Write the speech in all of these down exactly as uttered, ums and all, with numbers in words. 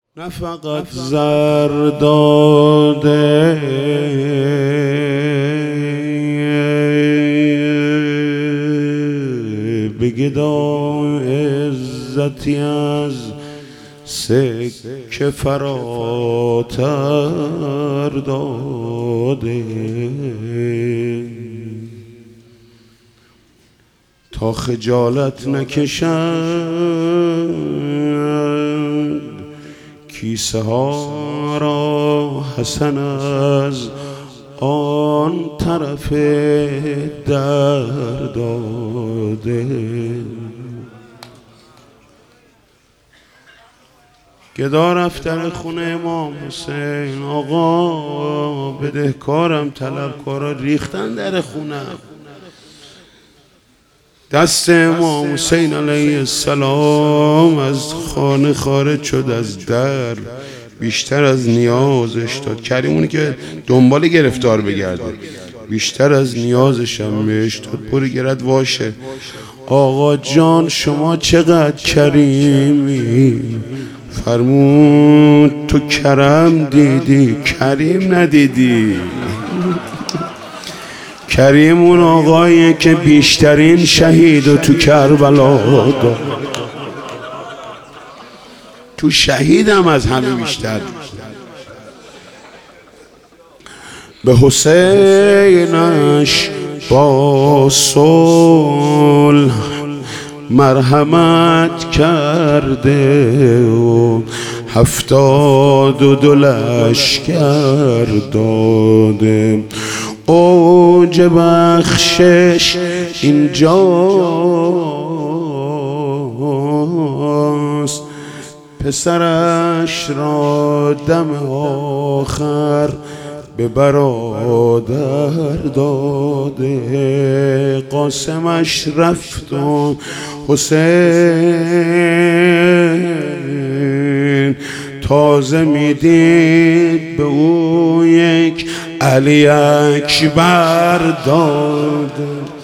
نه فقط زر داده به گدا عزتی از سکه فراتر داده تا خجالت نکشد کیسه ها را حسن از آن طرف در داده گدا رفتن خونه امام حسین آقا بدهکارم طلبکارا ریختن در خونه دست امام حسین علیه السلام از خانه خارج شد از در بیشتر از نیازش داد کریمونی که دنبال گرفتار بگرده بیشتر از نیازش هم بهش داد برو گرد واشه آقا جان شما چقدر کریمی فرمود تو کرم دیدی کریم ندیدی کریم اون آقاییه که بیشترین شهید و تو کربلا داد تو شهیدم از همه بیشتر به حسینش با صلح مرحمت کرده و هفتاد و دو لشکر داده اوج بخشش اینجاست پسرش را دم آخر به برادر داده قاسمش رفت و حسین تازه میدید به او یک علی اکبر داده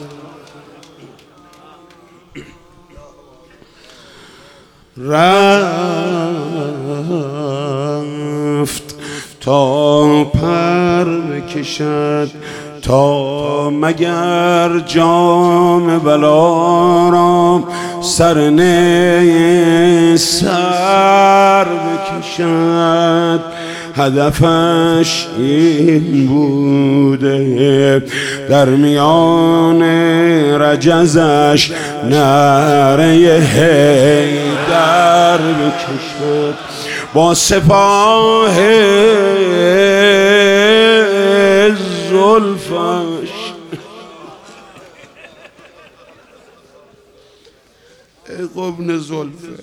رفت تا پر بکشد تا مگر جام بلا را سر نه سر بکشد هدفش این بوده در میان رجزش نعره حیدر بکشد با سپاه زلفش ای قبن زلفه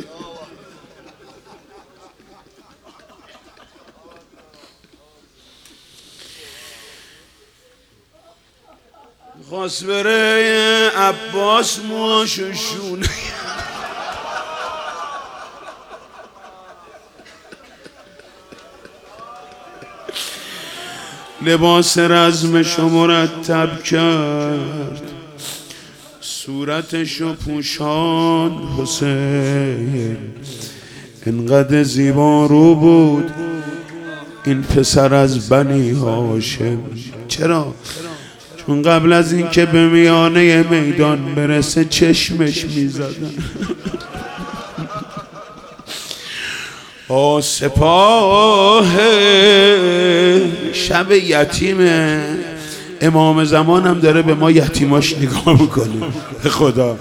خواست بره عباس موهاشو شونه لباس رزمشو مرتب کرد صورتشو پوشان حسین انقدر زیبا رو بود این پسر از بنی هاشم چرا؟ چون قبل از اینکه به میانه میدان برسه چشمش میزدن آ سپاه شب یتیمه امام زمان هم داره به ما یتیماش نگاه میکنه خدا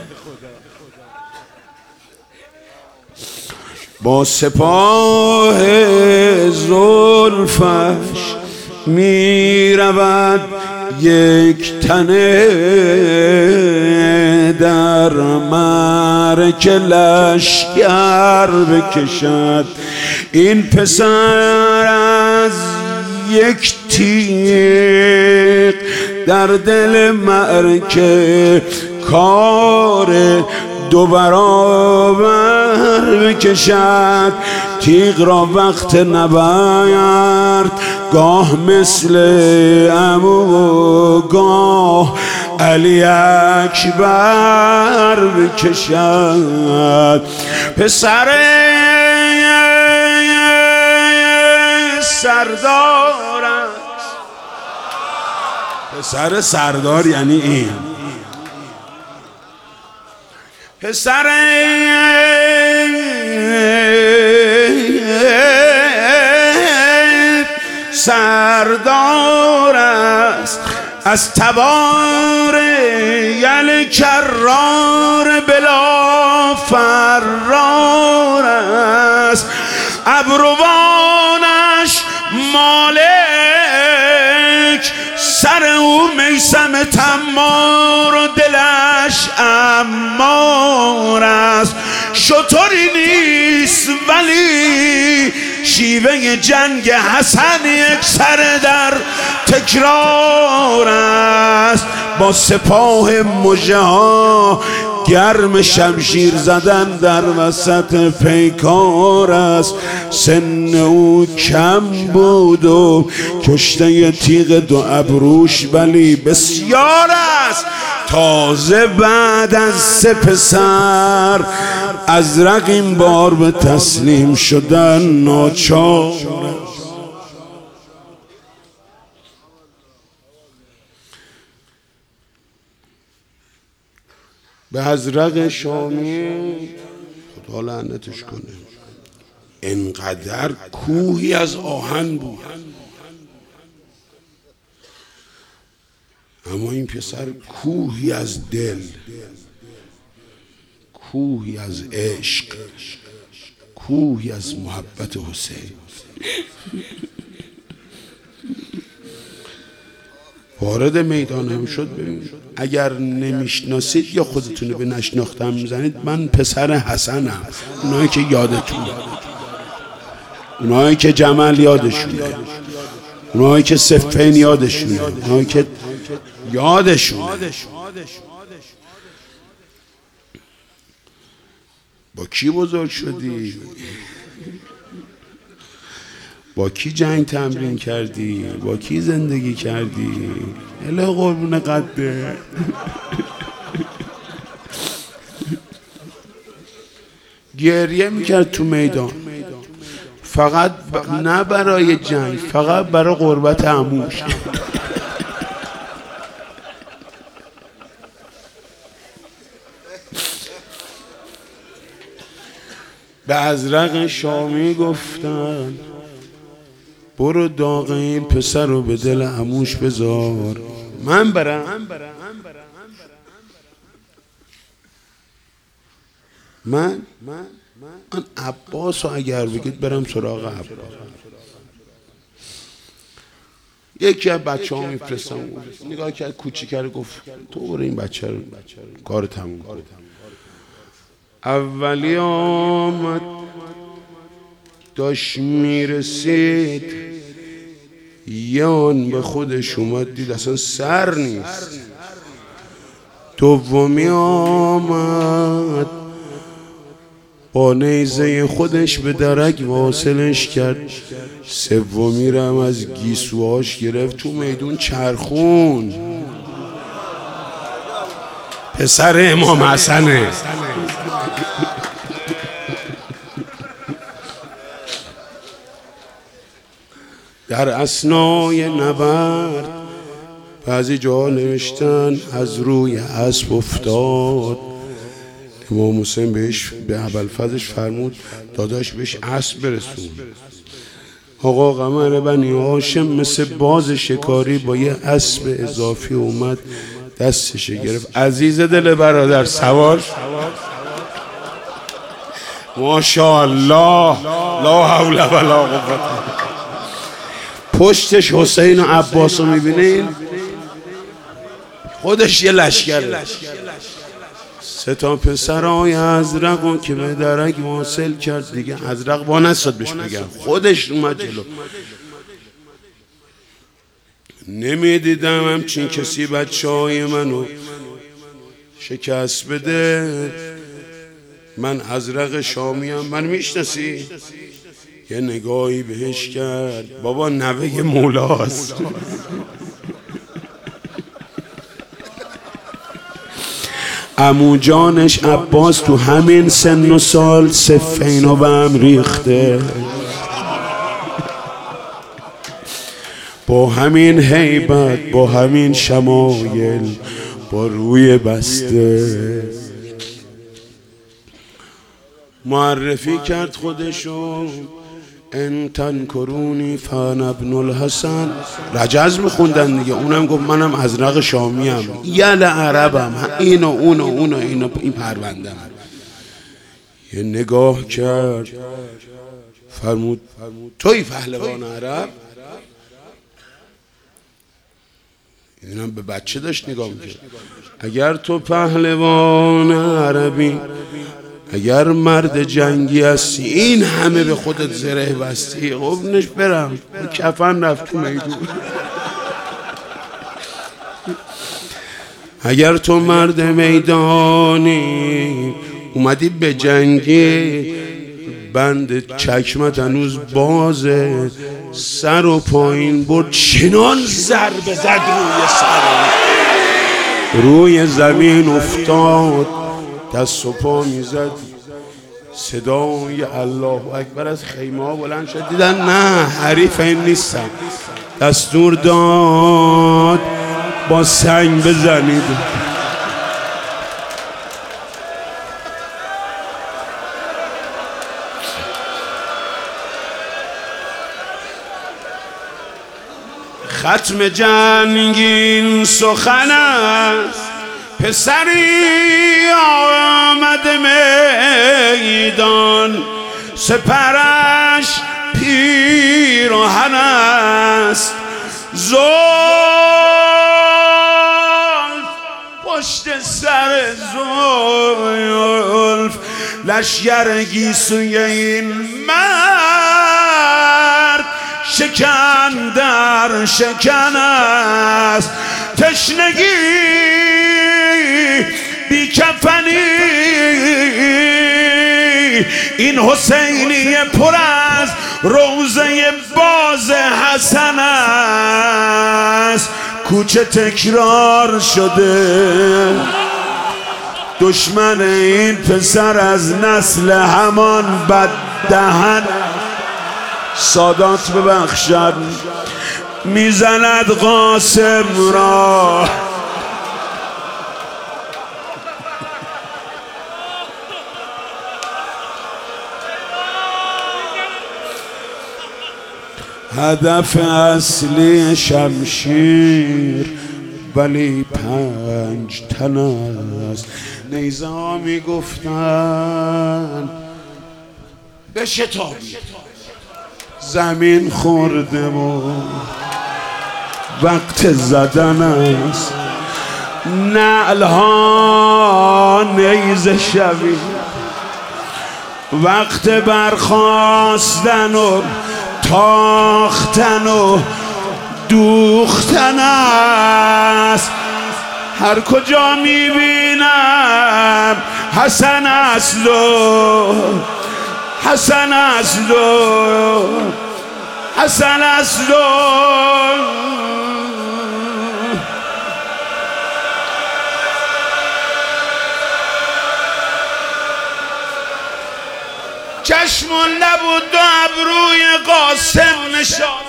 با سپاه زلفش میرود یک تنه در معرکه لشکر بکشد این پسر از یک تیغ در دل معرکه کار دو برابر بکشد تیغ را وقت نبرد گاه مثل عمو گاه علی اکبر بکشد پسر سردار است. پسر سردار یعنی این پسر سردار است، از تبار یل کرار بلا فرار است. ابروانش مالک، سر او میسم تمار و دلش امار است. شطوری نیست ولی شیوه جنگ حسن یک سر در تکرار است. با سپاه مژه ها گرم شمشیر زدن در وسط پیکار است. سن او کم بود و کشته تیغ دو ابروش ولی بسیار است. تازه بعد از سه پسر ازرق این بار به تسلیم شدن ناچار. به ازرق شامی خدا لعنتش کنه انقدر کوهی از آهن بود، اما این پسر کوهی از دل، کوهی از عشق، کوهی از محبت حسین. وارد میدان هم شد. ببین اگر نمیشناسید یا خودتون به نشناختم میزنید، من پسر حسنم. اونایی که یادتون، اونایی که جمل یادشونه، اونایی که صفین یادشونه، اونایی که یادشونه. با کی بزرگ شدی؟ با کی جنگ تمرین کردی؟ با کی زندگی کردی؟ اله قربون قده. گریه میکرد تو میدان، فقط ب... نه برای جنگ، فقط برای قربت عموش. به ازرق شامی گفتن برو داغ این پسر رو به دل عموش بذار، من برم. من من عباس رو اگر بگید برم سراغ عباس. یکی از بچه ها میفرستم، نگاه کرد کوچیکه، گفت تو برو این بچه رو کار تموم کن. اولی آمد داشت میرسید، یه آن به خودش اومد دید اصلا سر نیست. دومی آمد با نیزه خودش به درک واصلش کرد. سومی رو هم از گیسوهاش گرفت تو میدون چرخون. پسر امام حسنه. در اثنای نبرد بعضی جا نوشتن از روی اسب افتاد. امام حسین بهش به ابوالفضلش فرمود داداش بهش اسب برسون. آقا قمر بنی هاشم مثل باز شکاری با یه اسب اضافی اومد دستش گرفت. عزیز دل برادر سوار. ماشاءالله لا حول ولا قوة. پشتش حسین و عباس رو میبینین، خودش یه لشکره. سه تا پسرای ازرق که به درک واصل کرد دیگه. ازرق با نستاد بهش بگم، خودش اومد جلو. نمیدیدم همچین کسی بچه های منو شکست بده. من ازرق شامیم، من میشناسی؟ یه نگاهی بهش کرد، بابا نوه مولاست. عمو جانش عباس تو همین سن و سال صفین و هم ریخته. با همین هیبت، با همین شمایل، با روی بسته معرفی کرد خودشو. ان تنکرونی فانا ابن الحسن. رجز میخوندن دیگه، اونم گفت منم ازرق شامیم، یل عربم، این و اون و اون و این و این پروندم. یه نگاه کرد فرمود توی پهلوان عرب. اینم به بچه داشت نگاه میکرد. اگر تو پهلوان عربی، اگر مرد جنگی هستی، این همه به خودت زره بستی، قبنش برم کفن رفت تو میدون. اگر تو مرد میدانی اومدی به جنگی، بند چکمت هنوز بازه، سر و پایین برد چنان ضربه زد روی سر، روی زمین افتاد، دست و پا میزد. صدای الله اکبر از خیمه ها بلند شد. دیدن نه حریف این نیستم. دستور داد با سنگ بزنید. ختم جنگین سخن است، پسری آمد میدان، سپرش پیراهن است، زلف پشت سر زلف، لشگر گیسوی این مرد شکن در شکن است. تشنگی بی کفنی، این حسینی پر از روزه باز حسن است. کوچه تکرار شده، دشمن این پسر از نسل همان بددهن. سادات ببخشد میزند قاسم را، هدف اصلی شمشیر ولی پنج تن است. نیزه ها میگفتن بشتابید، زمین خورده و وقت زدن است. نعل ها نیزه شوید، وقت برخاستن و تاختن و دوختن است. هر کجا میبینم حسن است و حسن است و حسن است و چشم و لب و دو ابروی قاسم نشان.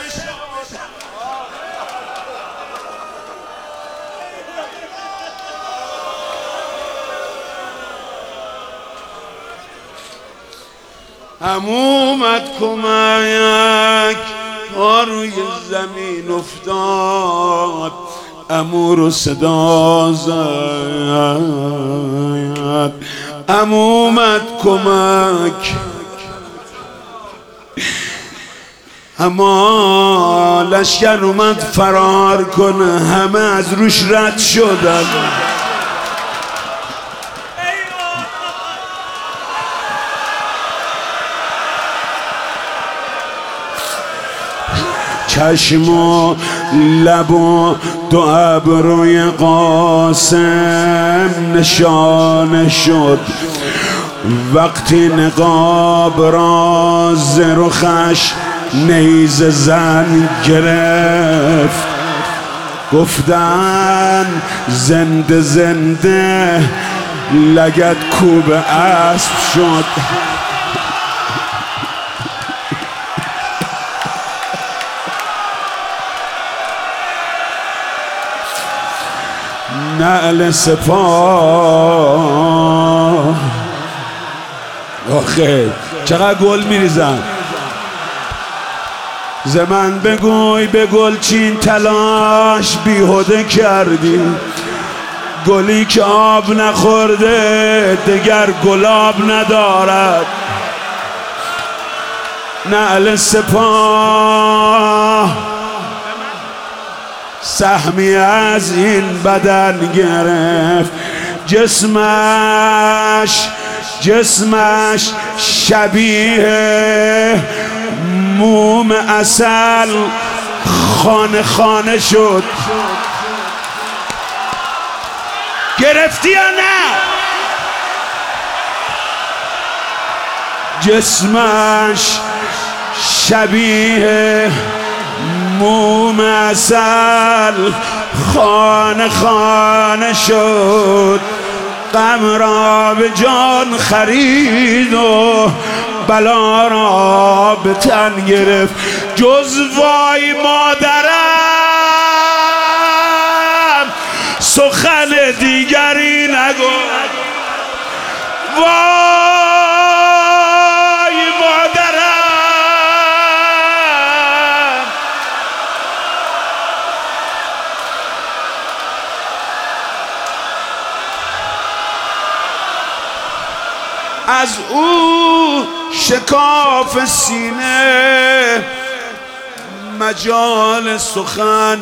همومت کمک ها روی زمین افتاد، عمو رو صدا زد. همومت کمک، اما لشکر اومد فرار کنه، همه از روش رد شدن. چشم و لب و دو ابروی قاسم نشانه شد. وقتی نقاب را ز رخش نیزه زن گرفت، گفتن زنده زنده لگد کوب اسب شد. نعل سپاه. آخه چقدر گل میریزن. ز من بگوی به گلچین تلاش بیهوده کردی، گلی که آب نخورده دگر گلاب ندارد. نعل سپاه سهمی از این بدن گرفت، جسمش جسمش شبیه موم عسل خانه خانه شد. گرفتی یا نه؟ جسمش شبیه موم عسل خانه خانه شد. غم را به جان خرید و بلا را به تن گرفت. جز وای مادرم سخن دیگری نگو. وای مادرم از او شکاف سینه مجال سخن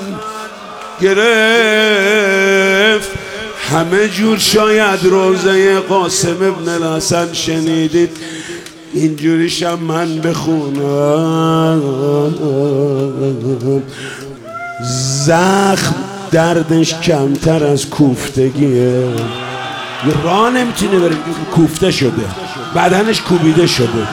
گرفت. همه جور شاید روزه قاسم ابن الحسن شنیدید، اینجوریشم من بخونم. زخم دردش کمتر از کوفتگیه. راه نمیتونه بره، کوفته شده، بدنش کوبیده شده.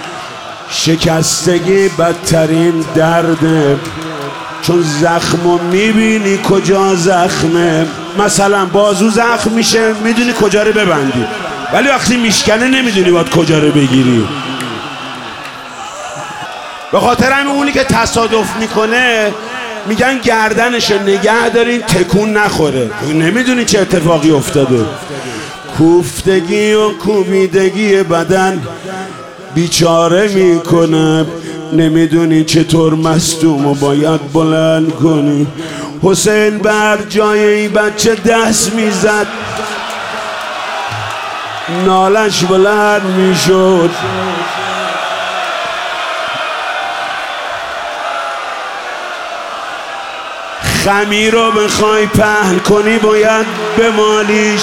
شکستگی بدترین درده، چون زخمو میبینی کجا زخمه. مثلا بازو زخم میشه میدونی کجا رو ببندی، ولی وقتی میشکنه نمیدونی باید کجا رو بگیری. به خاطر همین اونی که تصادف میکنه میگن گردنشو نگه دارین تکون نخوره، نمیدونی چه اتفاقی افتاده. کوفتگی و کوبیدگی بدن بیچاره میکنه، نمیدونی چطور مصدومو باید بلند کنی. حسین بر جای این بچه دست میزد، نالش بلند میشد. خمیر رو بخوای پهن کنی باید بمالیش.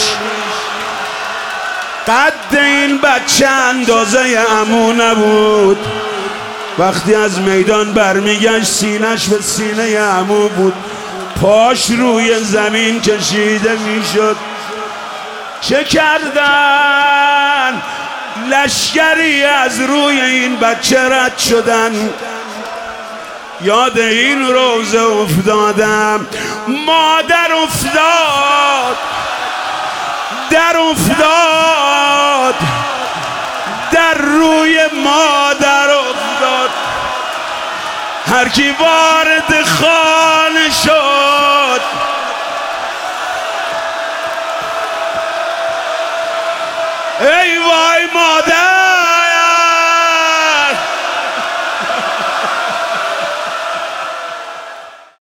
قد این بچه اندازه عمو نبود. وقتی از میدان برمیگشت سینش به سینه عمو بود، پاش روی زمین کشیده میشد. چه کردن؟ لشکری از روی این بچه رد شدن. یاد این روزه افتادم، مادر افتاد، در افتاد، در روی مادر افتاد. هر کی وارد خانه شد ای وای مادر